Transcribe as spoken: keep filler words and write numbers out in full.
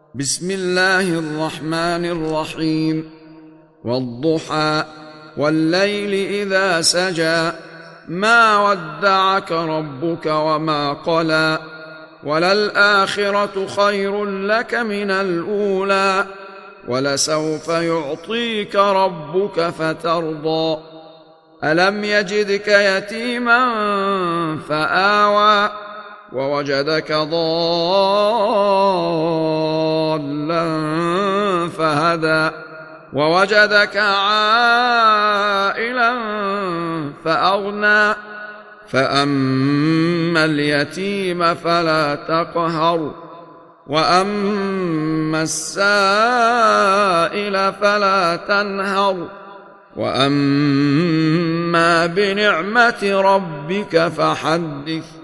بسم الله الرحمن الرحيم. والضحى والليل إذا سجى ما ودعك ربك وما قلى وللآخرة خير لك من الأولى ولسوف يعطيك ربك فترضى ألم يجدك يتيما فآوى ووجدك ضالا فهدى ووجدك عائلا فأغنى فأما اليتيم فلا تقهر وأما السائل فلا تنهر وأما بنعمة ربك فحدث